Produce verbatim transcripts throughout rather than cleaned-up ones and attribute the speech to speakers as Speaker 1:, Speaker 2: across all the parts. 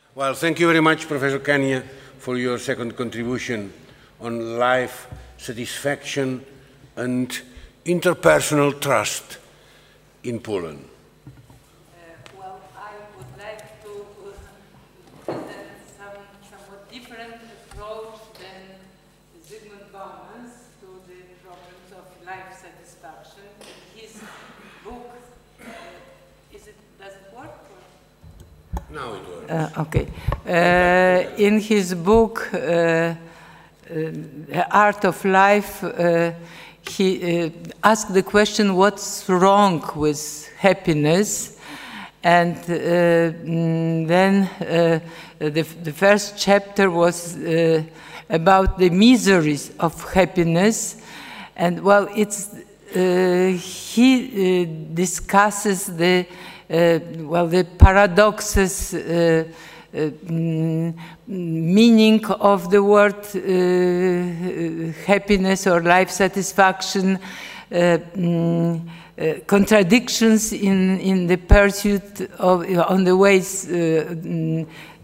Speaker 1: Well, thank you very much, Professor Kania, for your second contribution on life satisfaction and interpersonal trust in Poland.
Speaker 2: Uh, well, I would like to uh, present some somewhat different approach than Zygmunt Bauman's to the problems of life satisfaction. In his book, uh, is it, does it work? Or?
Speaker 1: Now it works.
Speaker 2: Uh, okay. Uh, in his book, uh, The Art of Life, uh, he uh, asked the question, what's wrong with happiness? And uh, then uh, the, the first chapter was uh, about the miseries of happiness. And well, it's, uh, he uh, discusses the, uh, well, the paradoxes, uh, Uh, mm, meaning of the word uh, happiness or life satisfaction, uh, mm, uh, contradictions in, in the pursuit of, on the ways uh, mm,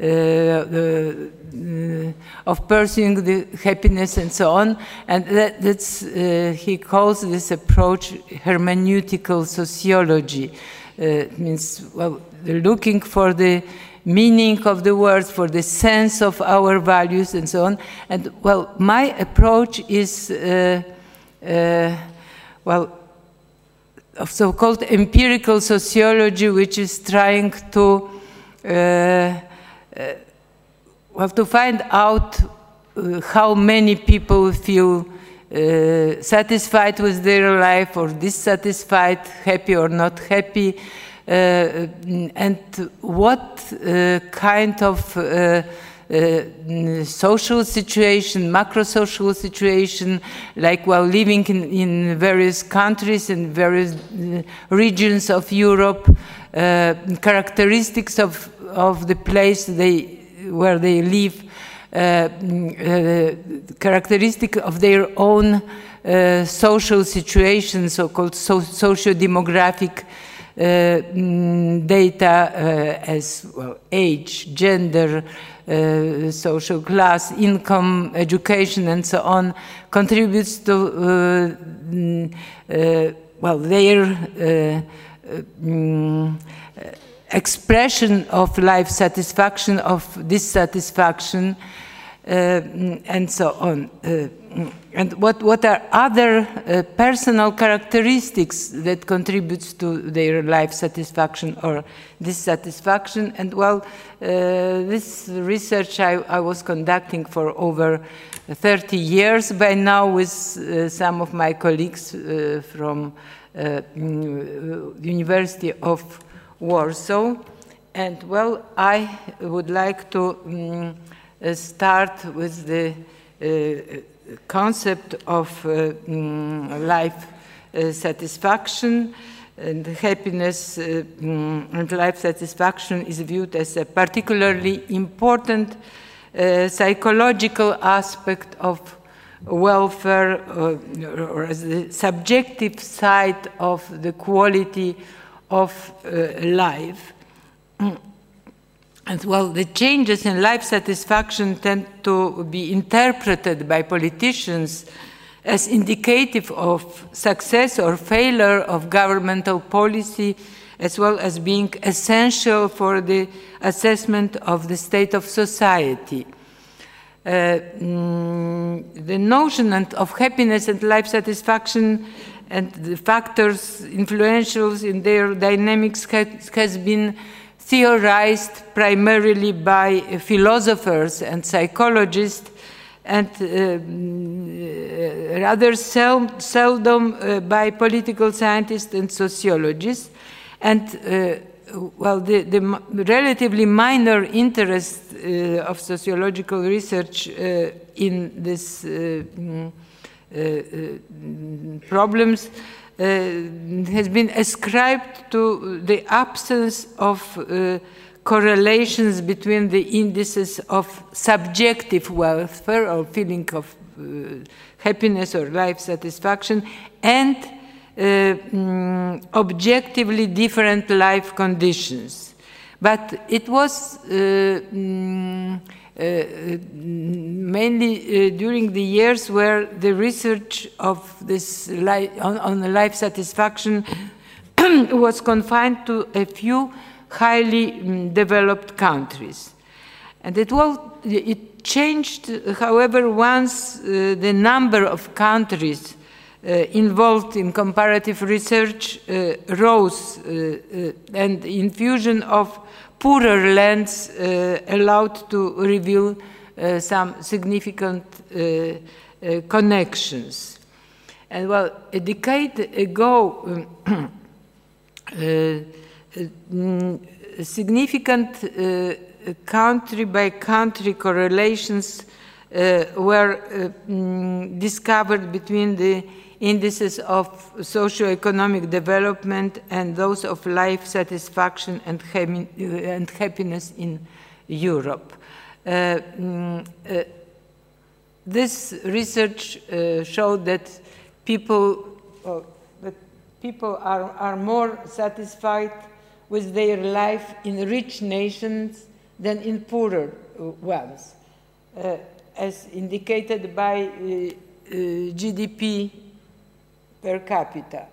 Speaker 2: uh, uh, of pursuing the happiness and so on. And that, that's, uh, he calls this approach hermeneutical sociology. Uh, it means, well, looking for the meaning of the words, for the sense of our values and so on. And well, my approach is, uh, uh, well, of so-called empirical sociology, which is trying to, uh, uh, well, to find out uh, how many people feel uh, satisfied with their life or dissatisfied, happy or not happy. Uh, and what uh, kind of uh, uh, social situation, macro-social situation, like while living in, in various countries and various uh, regions of Europe, uh, characteristics of, of the place they, where they live, uh, uh, characteristic of their own uh, social situation, so-called so socio-demographic Uh, data uh, as well, age, gender, uh, social class, income, education, and so on, contributes to uh, uh, well their uh, um, expression of life satisfaction, of dissatisfaction, uh, and so on. Uh, And what, what are other uh, personal characteristics that contributes to their life satisfaction or dissatisfaction? And well, uh, this research I, I was conducting for over thirty years by now with uh, some of my colleagues uh, from uh, the University of Warsaw. And well, I would like to um, start with the uh, concept of uh, mm, life uh, satisfaction. And happiness uh, mm, and life satisfaction is viewed as a particularly important uh, psychological aspect of welfare, uh, or as the subjective side of the quality of uh, life. And well, the changes in life satisfaction tend to be interpreted by politicians as indicative of success or failure of governmental policy, as well as being essential for the assessment of the state of society. Uh, mm, the notion of happiness and life satisfaction and the factors influential in their dynamics has, has been theorized primarily by philosophers and psychologists, and uh, rather sel seldom uh, by political scientists and sociologists. And uh, well, the, the relatively minor interest uh, of sociological research uh, in these uh, uh, uh, problems Uh, has been ascribed to the absence of uh, correlations between the indices of subjective welfare or feeling of uh, happiness or life satisfaction and uh, mm, objectively different life conditions. But it was uh, mm, uh, mainly uh, during the years where the research of this life, on, on life satisfaction was confined to a few highly um, developed countries. And it, was, it changed, however, once uh, the number of countries uh, involved in comparative research uh, rose, uh, uh, and the infusion of poorer lands uh, allowed to reveal uh, some significant uh, uh, connections. And well, a decade ago, um, uh, uh, significant uh, country-by-country correlations uh, were uh, mm, discovered between the indices of socio-economic development and those of life satisfaction and, and happiness in Europe. Uh, mm, uh, this research uh, showed that people, uh, that people are, are more satisfied with their life in rich nations than in poorer ones, uh, as indicated by uh, uh, G D P per capita.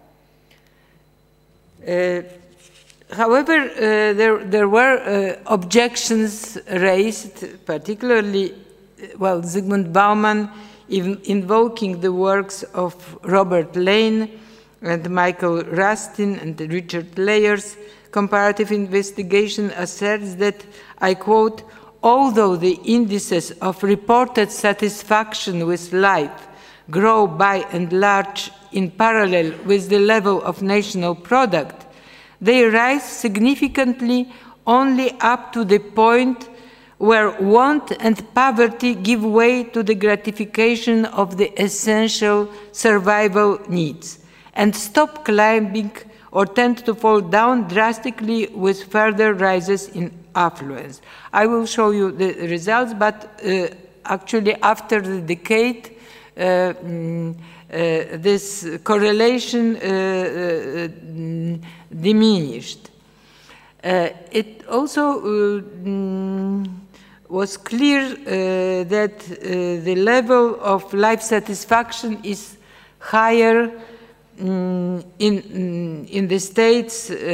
Speaker 2: Uh, however, uh, there, there were uh, objections raised, particularly, well, Zygmunt Bauman in, invoking the works of Robert Lane and Michael Rustin and Richard Layer's comparative investigation asserts that, I quote, although the indices of reported satisfaction with life grow by and large in parallel with the level of national product, they rise significantly only up to the point where want and poverty give way to the gratification of the essential survival needs and stop climbing or tend to fall down drastically with further rises in affluence. I will show you the results, but uh, actually after the decade, uh, mm, uh, this correlation uh, uh, mm, diminished. Uh, it also uh, mm, was clear uh, that uh, the level of life satisfaction is higher Mm, in, mm, in the states, uh,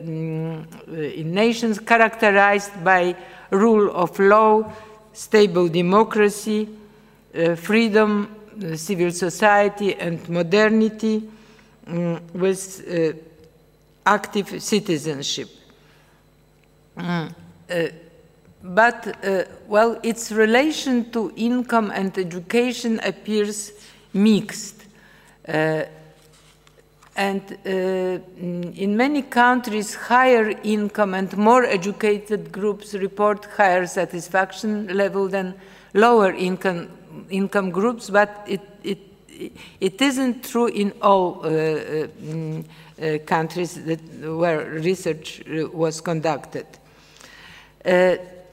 Speaker 2: mm, in nations characterized by rule of law, stable democracy, uh, freedom, uh, civil society, and modernity, mm, with uh, active citizenship. Mm, uh, but, uh, well, its relation to income and education appears mixed. Uh, And uh, in many countries, higher income and more educated groups report higher satisfaction level than lower income, income groups, but it, it, it isn't true in all uh, uh, countries that, where research was conducted. Uh,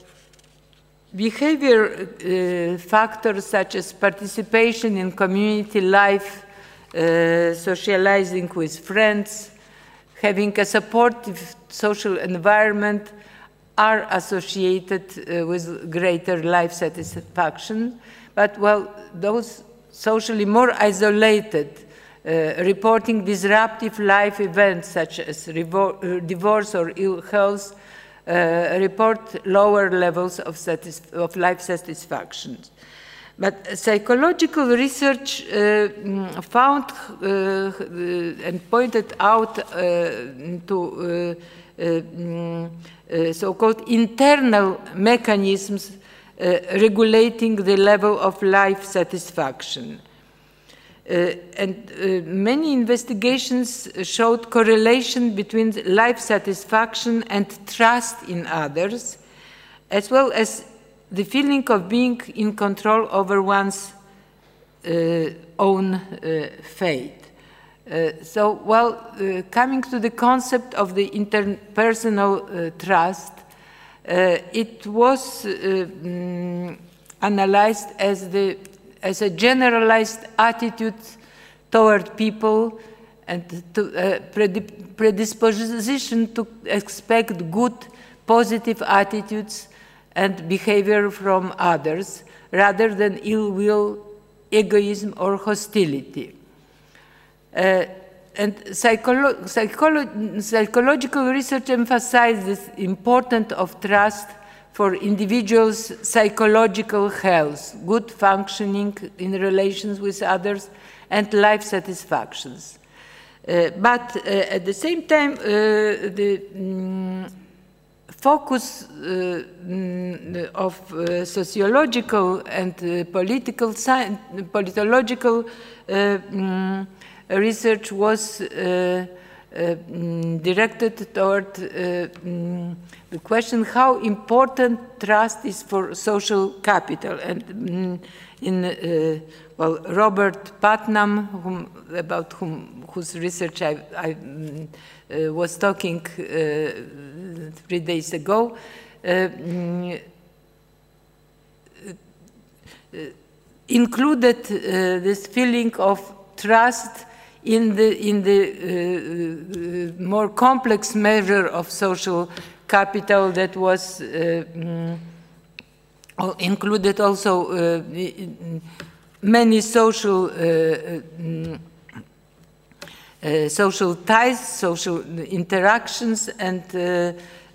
Speaker 2: behavior uh, factors such as participation in community life, Uh, socializing with friends, having a supportive social environment are associated uh, with greater life satisfaction. But, well, those socially more isolated, uh, reporting disruptive life events such as uh, divorce or ill health, uh, report lower levels of, of life satisfaction. But psychological research uh, found uh, and pointed out uh, to uh, uh, so-called internal mechanisms uh, regulating the level of life satisfaction. Uh, and uh, many investigations showed correlation between life satisfaction and trust in others, as well as the feeling of being in control over one's uh, own uh, fate. Uh, so, well, uh, coming to the concept of the interpersonal uh, trust, uh, it was uh, mm, analyzed as, the, as a generalized attitude toward people and to, uh, predisposition to expect good positive attitudes and behavior from others, rather than ill will, egoism, or hostility. Uh, and psycholo psycholo psychological research emphasizes the importance of trust for individuals' psychological health, good functioning in relations with others, and life satisfactions. Uh, but uh, at the same time, uh, the um, focus uh, mm, of uh, sociological and uh, political science, politological uh, mm, research was uh, uh, mm, directed toward uh, mm, the question how important trust is for social capital. And mm, in uh, well, Robert Putnam, whom, about whom whose research I, I mm, uh, was talking uh, three days ago, uh, mm, uh, included uh, this feeling of trust in the in the uh, more complex measure of social capital that was uh, mm, included also uh, many social uh, mm, uh, social ties, social interactions, and uh, uh,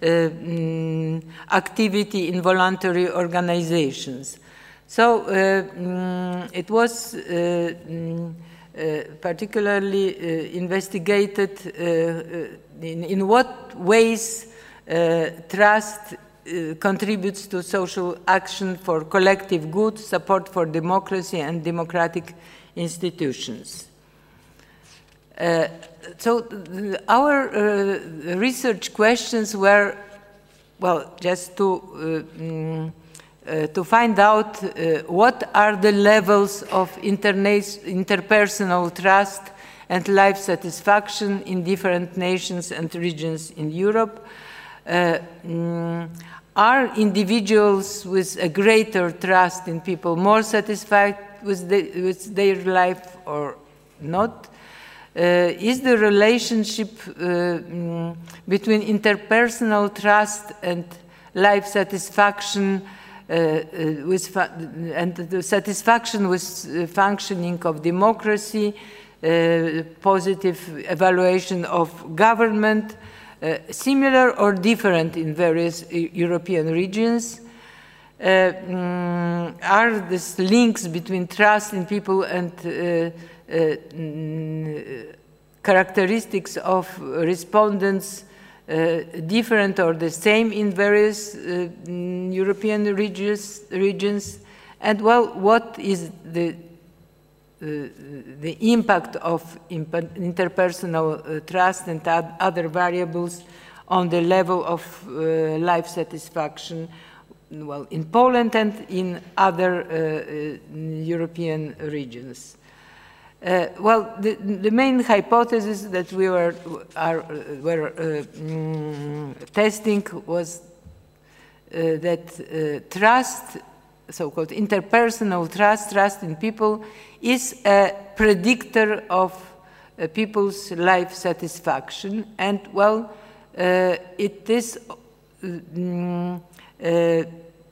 Speaker 2: mm, activity in voluntary organizations. So uh, mm, it was uh, mm, uh, particularly uh, investigated uh, in, in what ways uh, trust uh, contributes to social action for collective good, support for democracy and democratic institutions. Uh, so our uh, research questions were, well, just to uh, mm, Uh, to find out uh, what are the levels of interpersonal trust and life satisfaction in different nations and regions in Europe. Uh, mm, are individuals with a greater trust in people more satisfied with, the, with their life or not? Uh, is the relationship uh, mm, between interpersonal trust and life satisfaction Uh, uh, with and the satisfaction with uh, functioning of democracy, uh, positive evaluation of government, uh, similar or different in various European regions? Uh, mm, are these links between trust in people and uh, uh, mm, characteristics of respondents Uh, different or the same in various uh, European regions, regions? And well, what is the, uh, the impact of interpersonal uh, trust and other variables on the level of uh, life satisfaction, well, in Poland and in other uh, uh, European regions? Uh, well, the, the main hypothesis that we were, are, were uh, mm, testing was uh, that uh, trust, so-called interpersonal trust, trust in people, is a predictor of uh, people's life satisfaction. And, well, uh, it is, mm, uh,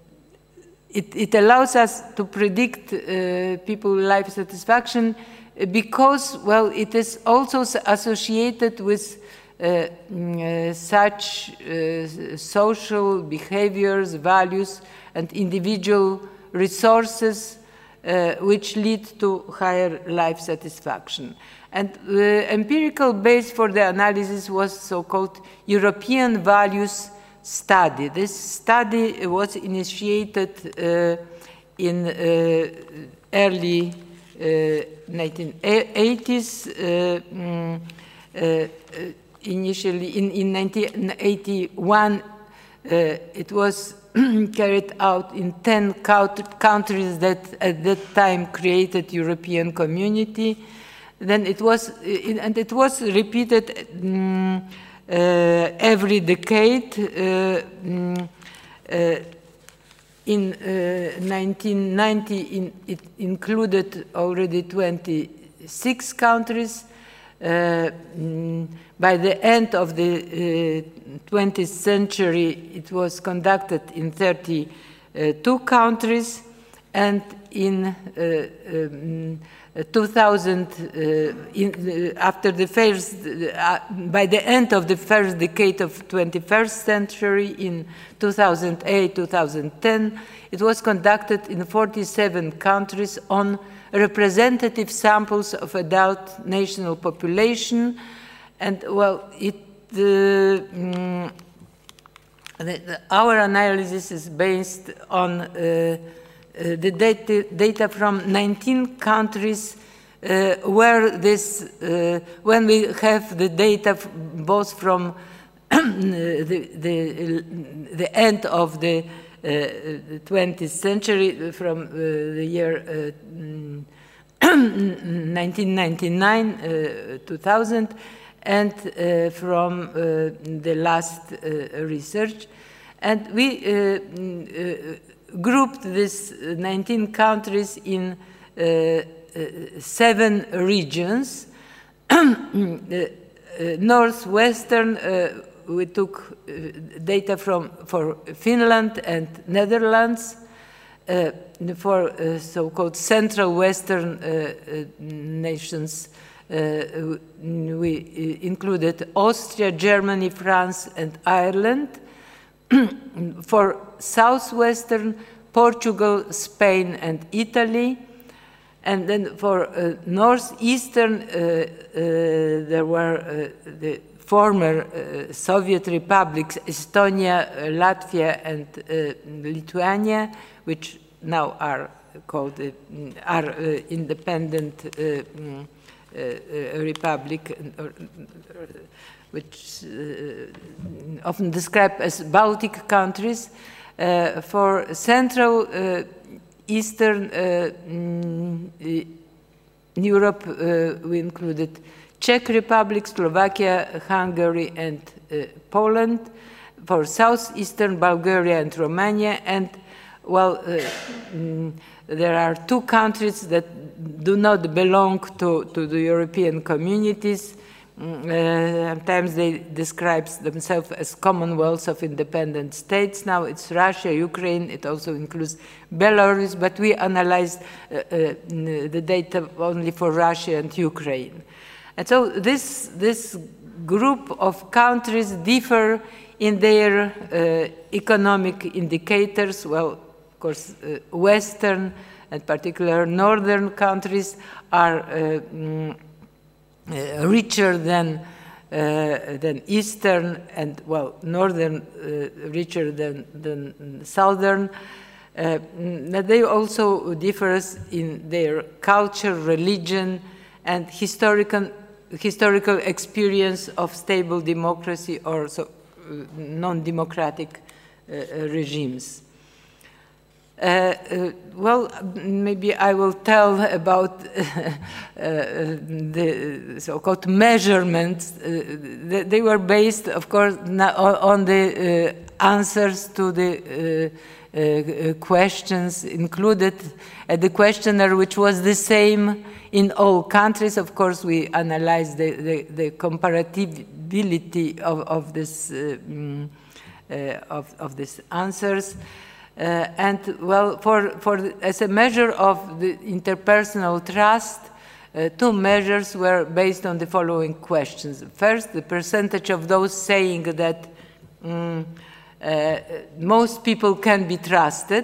Speaker 2: it, it allows us to predict uh, people's life satisfaction because, well, it is also associated with uh, uh, such uh, social behaviors, values, and individual resources uh, which lead to higher life satisfaction. And the empirical base for the analysis was so-called European values study. This study was initiated uh, in uh, early Uh, nineteen eighties, uh, um, uh, initially in, in nineteen eighty-one, uh, it was carried out in ten countries that at that time created European Community. Then it was, and it was repeated um, uh, every decade. Uh, um, uh, In uh, nineteen ninety, in, it included already twenty-six countries. Uh, mm, by the end of the uh, twentieth century, it was conducted in thirty-two countries, and in uh, um, two thousand, uh, in, uh, after the first, uh, by the end of the first decade of twenty-first century, in two thousand eight, two thousand ten, it was conducted in forty-seven countries on representative samples of adult national population. And well, it, uh, mm, the, the, our analysis is based on uh, Uh, the data, data from nineteen countries uh, where this, uh, when we have the data both from the, the, the end of the uh, twentieth century, from uh, the year uh, nineteen ninety-nine, uh, two thousand, and uh, from uh, the last uh, research. And we uh, uh, grouped these nineteen countries in uh, uh, seven regions. uh, uh, Northwestern, uh, we took uh, data from for Finland and Netherlands. Uh, for uh, so-called Central Western uh, uh, nations, uh, we included Austria, Germany, France, and Ireland. For Southwestern, Portugal, Spain, and Italy. And then for uh, Northeastern, uh, uh, there were uh, the former uh, Soviet republics, Estonia, uh, Latvia, and uh, Lithuania, which now are called, uh, are uh, independent uh, uh, uh, republic, or, which uh, often described as Baltic countries. Uh, for Central uh, Eastern uh, mm, Europe, uh, we included Czech Republic, Slovakia, Hungary, and uh, Poland. For Southeastern, Bulgaria and Romania. And, well, uh, mm, there are two countries that do not belong to, to the European communities. Uh, sometimes they describe themselves as Commonwealths of independent states. Now it's Russia, Ukraine, it also includes Belarus, but we analyzed uh, uh, the data only for Russia and Ukraine. And so this, this group of countries differ in their uh, economic indicators. Well, of course, uh, Western and particular Northern countries are uh, mm, Uh, richer than uh, than Eastern, and well, Northern uh, richer than than Southern. Uh, they also differ in their culture, religion, and historical historical experience of stable democracy or so, uh, non-democratic uh, regimes. Uh, uh, well, maybe I will tell about uh, uh, the so-called measurements. Uh, they, they were based, of course, on the uh, answers to the uh, uh, questions included at the questionnaire, which was the same in all countries. Of course, we analyzed the, the, the comparability of, of this uh, um, uh, of, of these answers. Uh, and, well, for, for, as a measure of the interpersonal trust, uh, two measures were based on the following questions. First, the percentage of those saying that um, uh, most people can be trusted,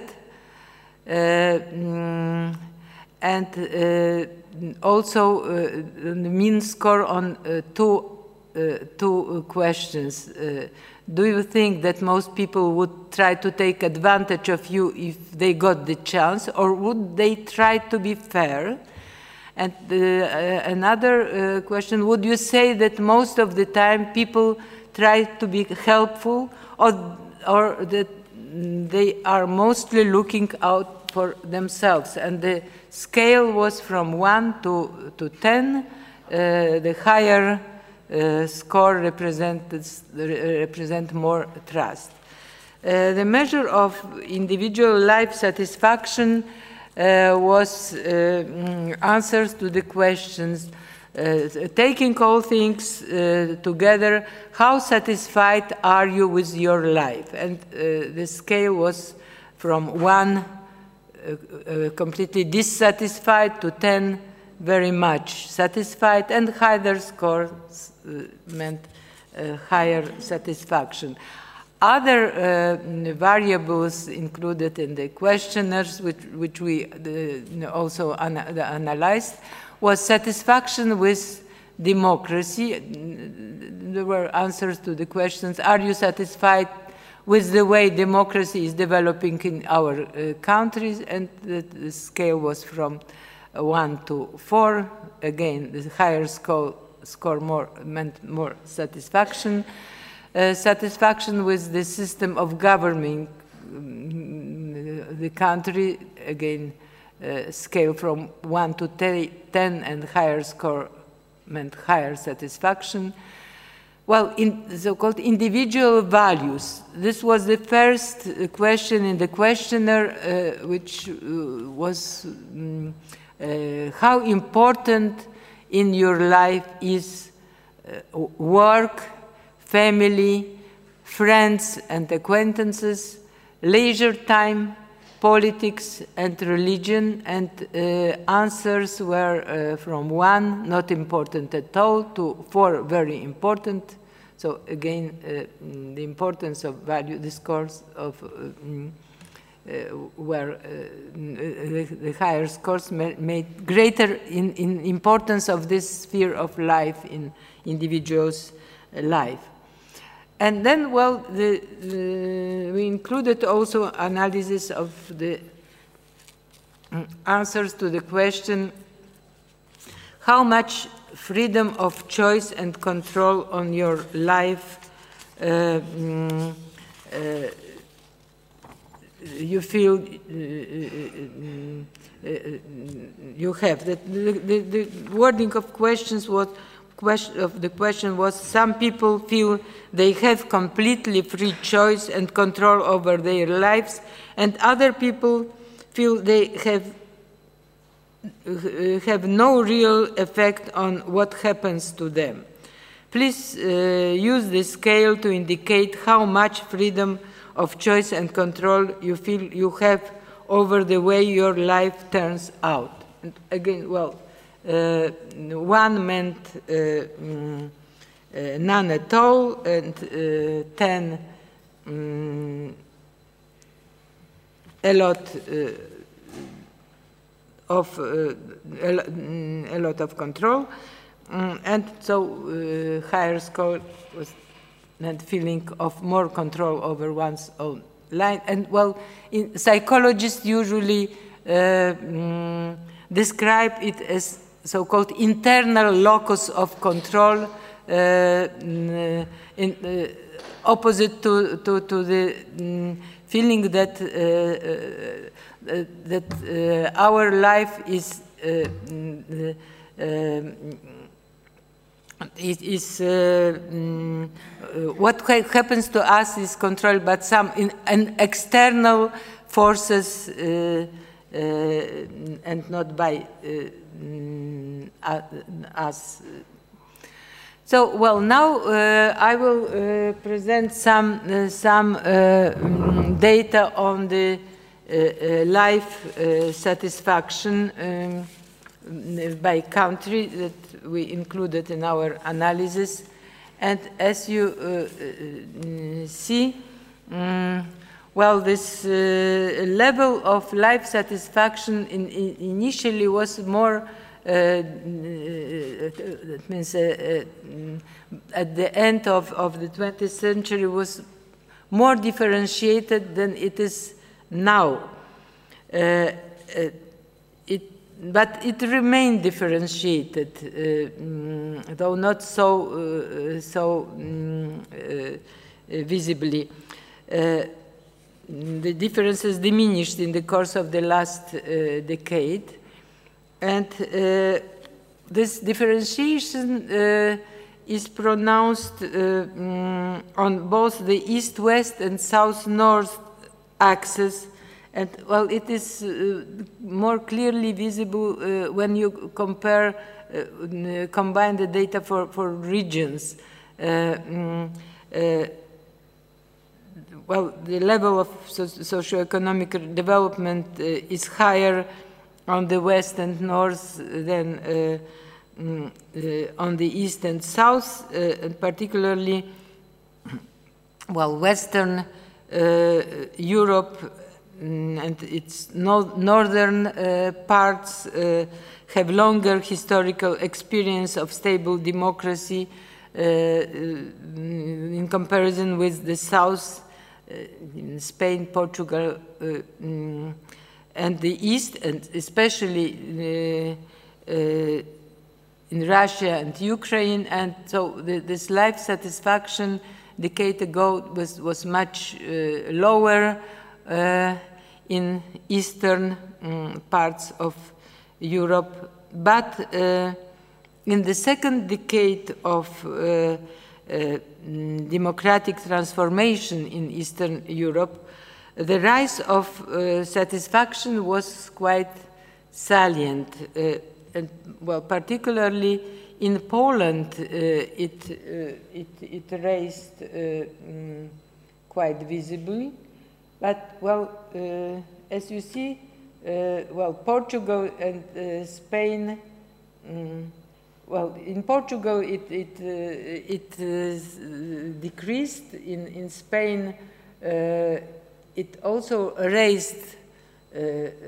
Speaker 2: uh, um, and uh, also uh, the mean score on uh, two, uh, two questions. Uh, Do you think that most people would try to take advantage of you if they got the chance, or would they try to be fair? And uh, uh, another uh, question, would you say that most of the time people try to be helpful, or, or that they are mostly looking out for themselves? And the scale was from one to, to ten, uh, the higher Uh, score represents represent more trust. Uh, the measure of individual life satisfaction uh, was uh, answers to the questions Uh, taking all things uh, together, how satisfied are you with your life? And uh, the scale was from one uh, uh, completely dissatisfied to ten very much satisfied, and higher scores uh, meant uh, higher satisfaction. Other uh, variables included in the questionnaires, which, which we uh, also ana analyzed, was satisfaction with democracy. There were answers to the questions, are you satisfied with the way democracy is developing in our uh, countries? And the, the scale was from one to four. Again, the higher score, score more, meant more satisfaction. Uh, satisfaction with the system of governing um, the country, again, uh, scale from one to ten, and higher score meant higher satisfaction. Well, in the so-called individual values, this was the first question in the questionnaire, uh, which uh, was um, uh, how important in your life is uh, work, family, friends and acquaintances, leisure time, politics and religion, and uh, answers were uh, from one, not important at all, to four, very important. So again, uh, the importance of value, the scores of uh, uh, were uh, the, the higher scores made greater in, in importance of this sphere of life in individuals' life. And then, well, the, the, we included also analysis of the answers to the question, how much freedom of choice and control on your life uh, mm, uh, you feel uh, uh, uh, you have. The, the, the wording of questions was Question of the question was, some people feel they have completely free choice and control over their lives, and other people feel they have uh, have no real effect on what happens to them. Please uh, use the scale to indicate how much freedom of choice and control you feel you have over the way your life turns out. And again, well, Uh, one meant uh, mm, uh, none at all, and uh, ten um, a lot uh, of uh, a, lot, mm, a lot of control, um, and so uh, higher score was that feeling of more control over one's own life. And well, in, psychologists usually uh, mm, describe it as so-called internal locus of control, uh, in, uh, opposite to, to, to the um, feeling that, uh, uh, that uh, our life is, uh, uh, it is uh, um, what ha happens to us is controlled by some in, an external forces uh, uh, and not by uh, Mm, uh, us. So, well, now uh, I will uh, present some uh, some uh, um, data on the uh, uh, life uh, satisfaction um, by country that we included in our analysis. And as you uh, uh, see, um, well, this uh, level of life satisfaction in, in initially was more, uh, that means uh, uh, at the end of, of the twentieth century was more differentiated than it is now. Uh, uh, it, but it remained differentiated, uh, mm, though not so, uh, so mm, uh, visibly. Uh, The differences diminished in the course of the last uh, decade, and uh, this differentiation uh, is pronounced uh, um, on both the east-west and south-north axes And, well, it is uh, more clearly visible uh, when you compare, uh, combine the data for, for regions. Uh, mm, uh, well, the level of so socioeconomic development uh, is higher on the west and north than uh, mm, uh, on the east and south, uh, and particularly, well, Western uh, Europe and its no northern uh, parts uh, have longer historical experience of stable democracy uh, in comparison with the south, uh, in Spain, Portugal, uh, mm, and the east, and especially uh, uh, in Russia and Ukraine. And so the, this life satisfaction decade ago was, was much uh, lower Uh, in eastern um, parts of Europe. But uh, in the second decade of uh, uh, democratic transformation in Eastern Europe, the rise of uh, satisfaction was quite salient. Uh, and, well, particularly in Poland, uh, it, uh, it, it raised uh, um, quite visibly. But, well, uh, as you see, uh, well, Portugal and uh, Spain, um, well, in Portugal it, it, uh, it uh, decreased. In, in Spain, uh, it also raised, uh,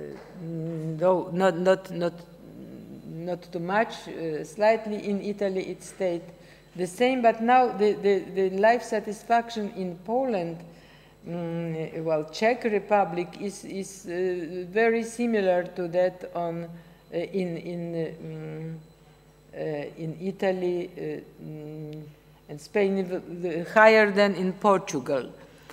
Speaker 2: though not, not, not, not too much, uh, slightly. In Italy it stayed the same, but now the, the, the life satisfaction in Poland, Mm, well, Czech Republic is, is uh, very similar to that on, uh, in, in, uh, um, uh, in Italy uh, um, and Spain, the, the, higher than in Portugal.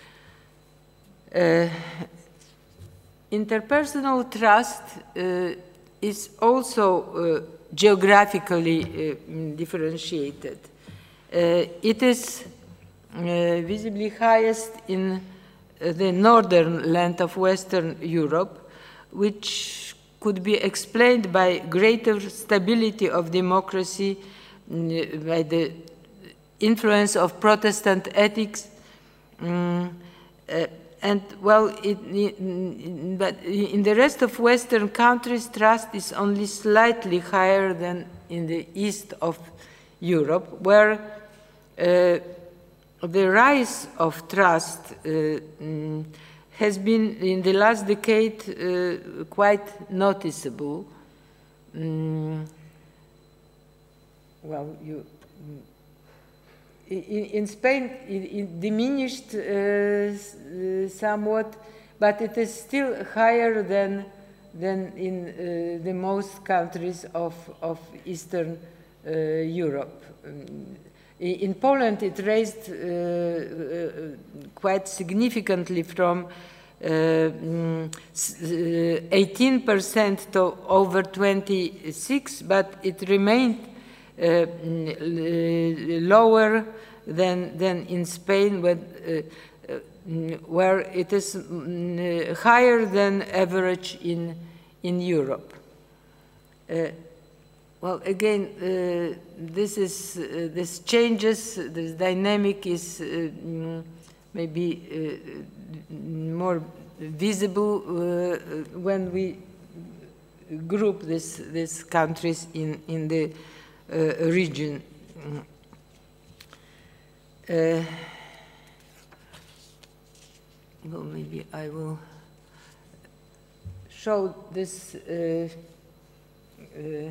Speaker 2: Uh, interpersonal trust uh, is also uh, geographically uh, differentiated. Uh, it is uh, visibly highest in the northern land of Western Europe, which could be explained by greater stability of democracy, by the influence of Protestant ethics, um, uh, and, well, it, it, but in the rest of Western countries, trust is only slightly higher than in the east of Europe, where uh, the rise of trust uh, mm, has been, in the last decade, uh, quite noticeable. Mm, well, you, in, in Spain, it, it diminished uh, somewhat, but it is still higher than, than in uh, the most countries of, of Eastern uh, Europe. Um, In Poland, it raised uh, uh, quite significantly from eighteen percent uh, to over twenty-six, but it remained uh, lower than, than in Spain, when, uh, uh, where it is uh, higher than average in, in Europe. Uh, Well, again, uh, this is uh, this changes. This dynamic is uh, maybe uh, more visible uh, when we group this these countries in in the uh, region. Uh, well, maybe I will show this. Uh, uh,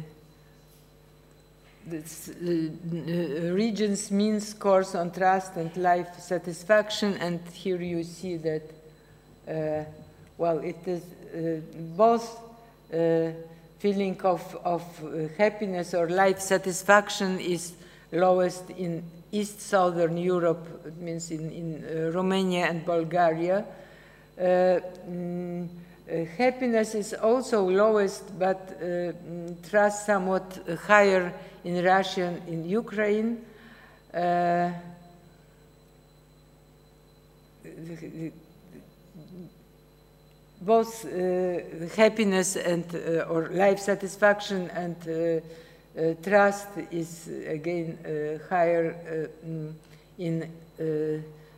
Speaker 2: This uh, uh, region's mean scores on trust and life satisfaction, and here you see that, uh, well, it is uh, both uh, feeling of, of uh, happiness or life satisfaction is lowest in East Southern Europe, it means in, in uh, Romania and Bulgaria. Uh, mm, Uh, happiness is also lowest, but uh, trust somewhat higher in Russia and in Ukraine. Uh, both uh, happiness and uh, or life satisfaction and uh, uh, trust is again uh, higher uh, in uh,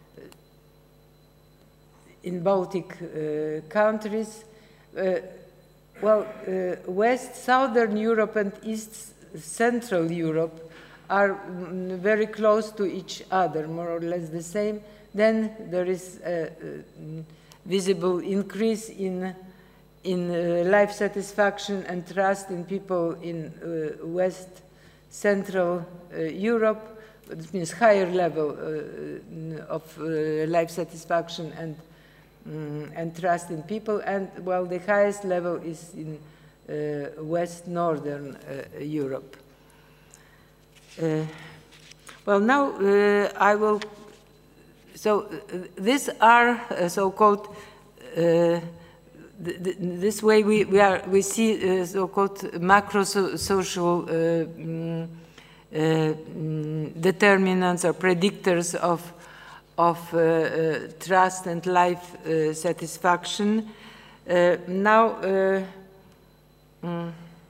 Speaker 2: in Baltic uh, countries. Uh, well, uh, West, Southern Europe and East Central Europe are mm, very close to each other, more or less the same. Then there is a, a visible increase in, in uh, life satisfaction and trust in people in uh, West Central uh, Europe. It means higher level uh, of uh, life satisfaction and, um, and trust in people. And, well, the highest level is in uh, West Northern uh, Europe. Uh, well, now uh, I will, so uh, these are uh, so-called, uh, th th this way we, we, are, we see uh, so-called macro-social uh, mm, uh, determinants or predictors of, of uh, uh, trust and life uh, satisfaction. Uh, now, uh, mm,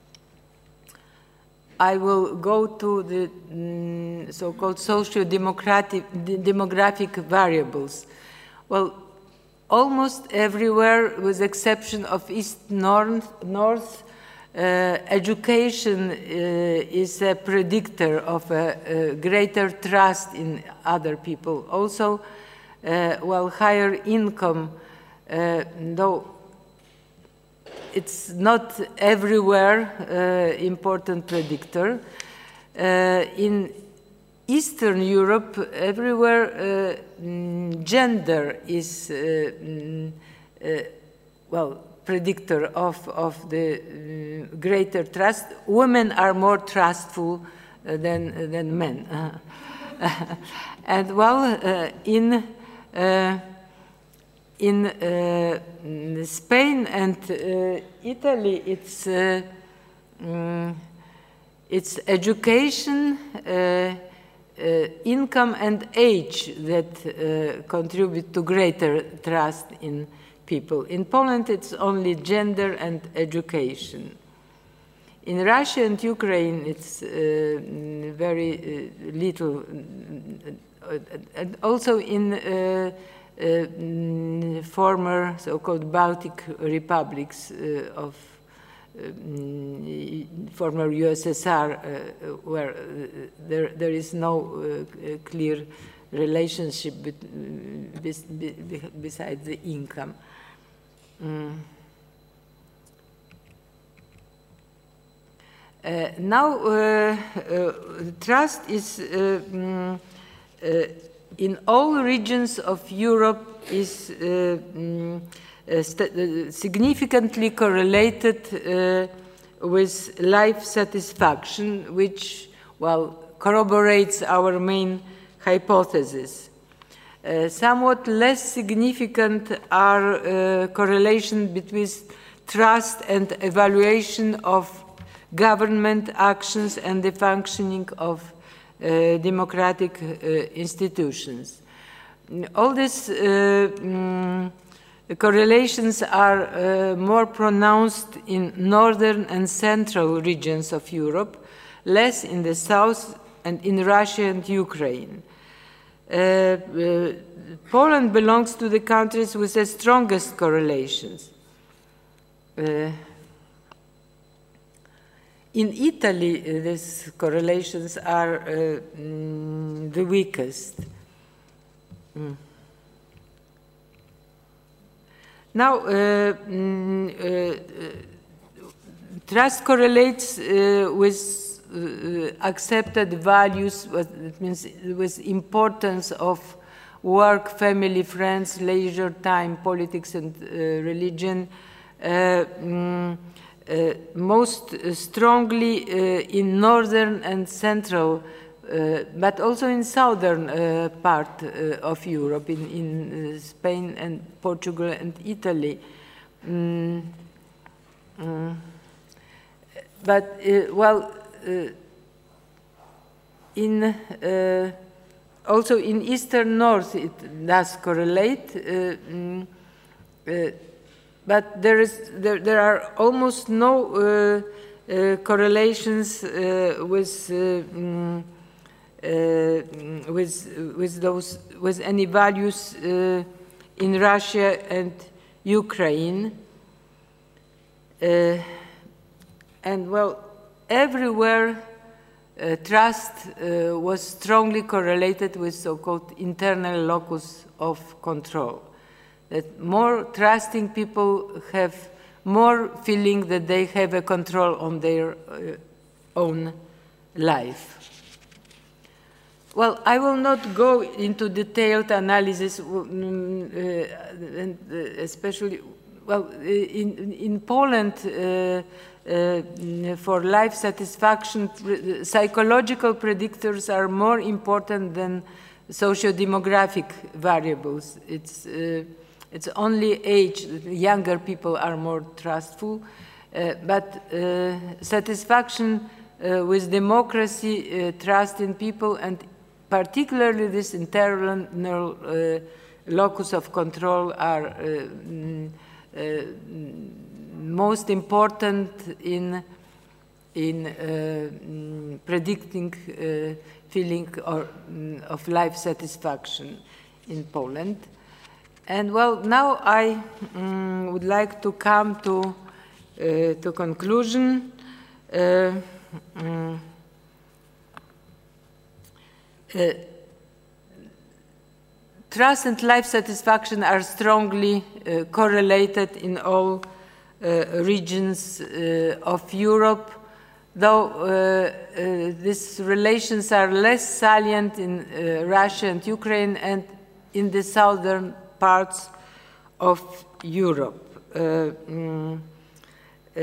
Speaker 2: I will go to the mm, so-called socio-democratic demographic variables. Well, almost everywhere, with the exception of East North, North uh, education uh, is a predictor of a, a greater trust in other people. Also, uh, well, higher income, uh, though it's not everywhere uh, important predictor. Uh, in Eastern Europe, everywhere uh, mm, gender is, uh, mm, uh, well, predictor of, of the uh, greater trust. Women are more trustful uh, than, than men. And, well, uh, in uh, In uh, Spain and uh, Italy, it's, uh, um, it's education, uh, uh, income, and age that uh, contribute to greater trust in people. In Poland, it's only gender and education. In Russia and Ukraine, it's uh, very uh, little, uh, and also in uh, Uh, mm, former so-called Baltic republics uh, of uh, mm, former U S S R, uh, where uh, there, there is no uh, clear relationship bet, uh, bes be, besides the income. Mm. Uh, now, uh, uh, trust is uh, mm, uh, in all regions of Europe is uh, mm, uh, significantly correlated uh, with life satisfaction, which, well, corroborates our main hypothesis. Uh, somewhat less significant are uh, correlation between trust and evaluation of government actions and the functioning of Uh, democratic uh, institutions. All these uh, um, correlations are uh, more pronounced in northern and central regions of Europe, less in the south and in Russia and Ukraine. Uh, uh, Poland belongs to the countries with the strongest correlations. Uh, In Italy, uh, these correlations are uh, mm, the weakest. Mm. Now, uh, mm, uh, trust correlates uh, with uh, accepted values, what it means with importance of work, family, friends, leisure time, politics, and uh, religion. Uh, mm, Uh, most uh, strongly uh, in northern and central, uh, but also in southern uh, part uh, of Europe, in, in uh, Spain and Portugal and Italy. Mm, mm. But, uh, well, uh, in, uh, also in Eastern North it does correlate. Uh, mm, uh, but there, is, there, there are almost no uh, uh, correlations uh, with, uh, mm, uh, with, with, those, with any values uh, in Russia and Ukraine. Uh, and well, everywhere uh, trust uh, was strongly correlated with so-called internal locus of control. That more trusting people have more feeling that they have a control on their uh, own life. Well, I will not go into detailed analysis, um, uh, and uh, especially, well, in, in Poland, uh, uh, for life satisfaction, psychological predictors are more important than socio-demographic variables. It's, uh, it's only age, younger people are more trustful, uh, but uh, satisfaction uh, with democracy, uh, trust in people, and particularly this internal uh, locus of control are uh, mm, uh, most important in, in uh, mm, predicting uh, feeling or, mm, of life satisfaction in Poland. And well, now I mm, would like to come to, uh, to conclusion. Uh, mm, Uh, trust and life satisfaction are strongly uh, correlated in all uh, regions uh, of Europe, though uh, uh, these relations are less salient in uh, Russia and Ukraine and in the southern parts of Europe. Uh, mm, uh,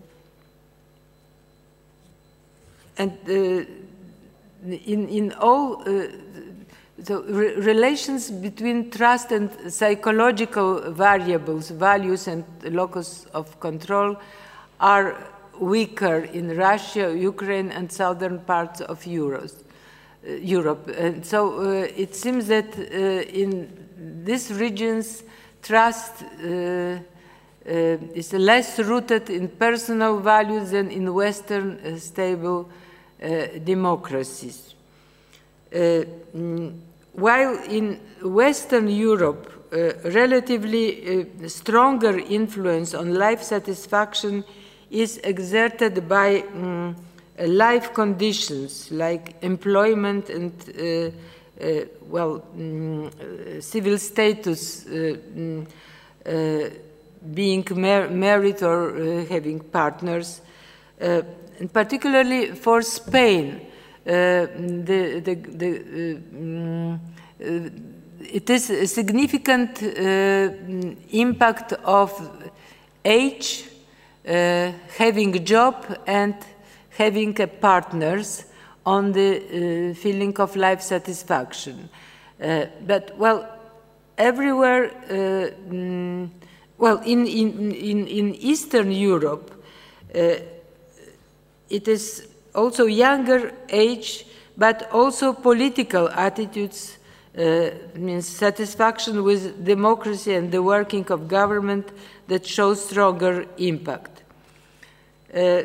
Speaker 2: and uh, In, in all, uh, the re relations between trust and psychological variables, values and locus of control are weaker in Russia, Ukraine, and southern parts of Euros, uh, Europe. And so uh, it seems that uh, in these regions, trust uh, uh, is less rooted in personal values than in Western uh, stable Uh, democracies. Uh, mm, while in Western Europe, uh, relatively uh, stronger influence on life satisfaction is exerted by um, life conditions like employment and, uh, uh, well, um, uh, civil status, uh, um, uh, being mar married or uh, having partners. Uh, And particularly for Spain, uh, the, the, the, uh, um, uh, it is a significant uh, impact of age, uh, having a job, and having a partners on the uh, feeling of life satisfaction. Uh, but, well, everywhere, uh, mm, well, in, in, in, in Eastern Europe, uh, it is also younger age, but also political attitudes, uh, means satisfaction with democracy and the working of government that shows stronger impact. Uh,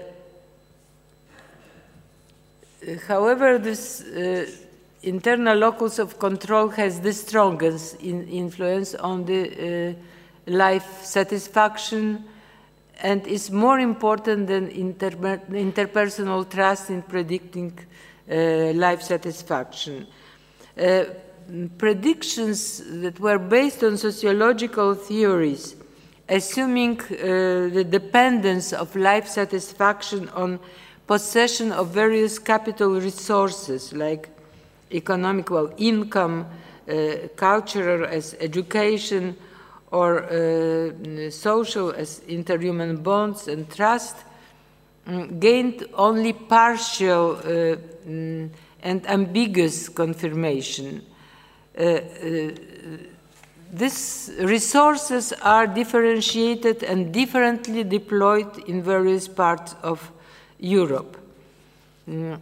Speaker 2: however, this uh, internal locus of control has the strongest in influence on the uh, life satisfaction and is more important than inter interpersonal trust in predicting uh, life satisfaction. Uh, predictions that were based on sociological theories, assuming uh, the dependence of life satisfaction on possession of various capital resources like economic, well, income, uh, cultural as education, or uh, social as interhuman bonds and trust, um, gained only partial uh, um, and ambiguous confirmation. Uh, uh, these resources are differentiated and differently deployed in various parts of Europe. Mm.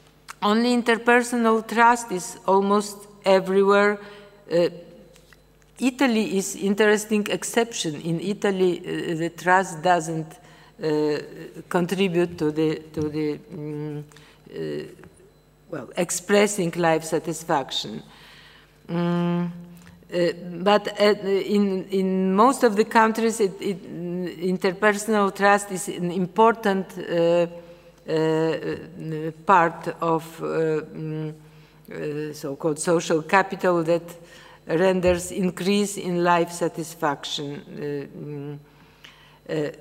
Speaker 2: Only interpersonal trust is almost everywhere, uh, Italy is interesting exception. In Italy, uh, the trust doesn't uh, contribute to the to the um, uh, well expressing life satisfaction. Um, uh, but uh, in in most of the countries, it, it, interpersonal trust is an important uh, uh, part of uh, um, uh, so-called social capital that renders increase in life satisfaction. Uh, uh,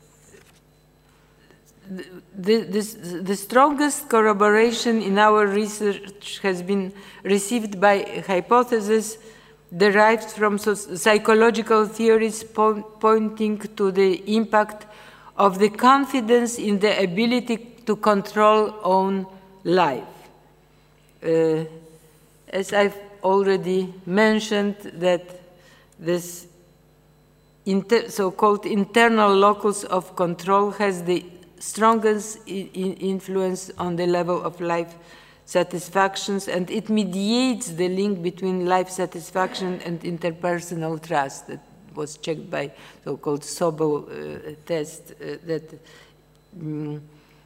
Speaker 2: the, this, the strongest corroboration in our research has been received by hypotheses derived from so psychological theories po pointing to the impact of the confidence in the ability to control own life. Uh, as I've already mentioned, that this so-called internal locus of control has the strongest influence on the level of life satisfactions, and it mediates the link between life satisfaction and interpersonal trust that was checked by so-called Sobel uh, test uh, that um,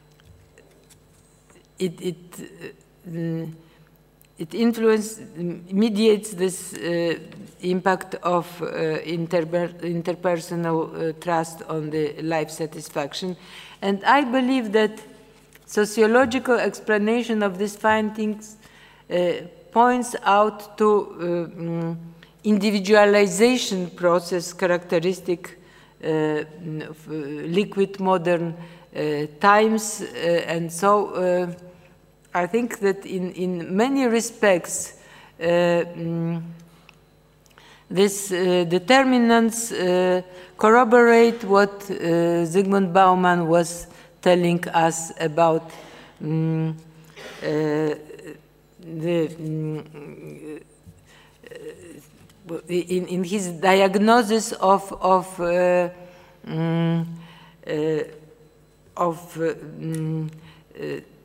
Speaker 2: it, it uh, It influences, mediates this uh, impact of uh, interper interpersonal uh, trust on the life satisfaction. And I believe that sociological explanation of these findings uh, points out to uh, um, individualization process characteristic uh, of uh, liquid modern uh, times, uh, and so uh, I think that in, in many respects, uh, mm, these uh, determinants uh, corroborate what uh, Zygmunt Bauman was telling us about um, uh, the, um, uh, in, in his diagnosis of, of, uh, um, uh, of uh, um, uh,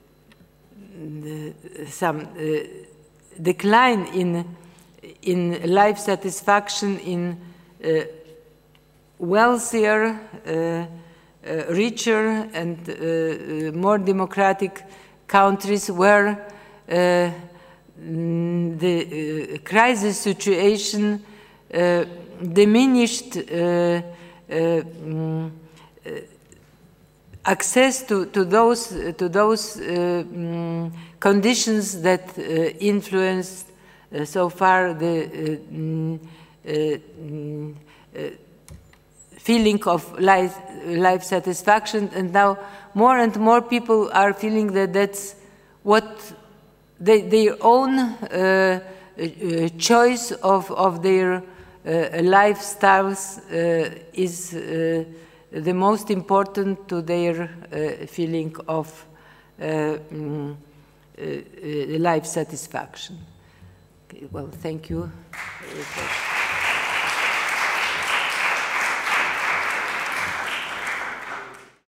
Speaker 2: some uh, decline in in life satisfaction in uh, wealthier, uh, uh, richer, and uh, more democratic countries where uh, the uh, crisis situation uh, diminished uh, uh, um, uh, access to, to those, to those uh, um, conditions that uh, influenced uh, so far the uh, um, uh, um, uh, feeling of life, life satisfaction, and now more and more people are feeling that that's what they, their own uh, uh, choice of, of their uh, lifestyles uh, is uh, the most important to their uh, feeling of uh, um, uh, life satisfaction. Okay, well, thank you.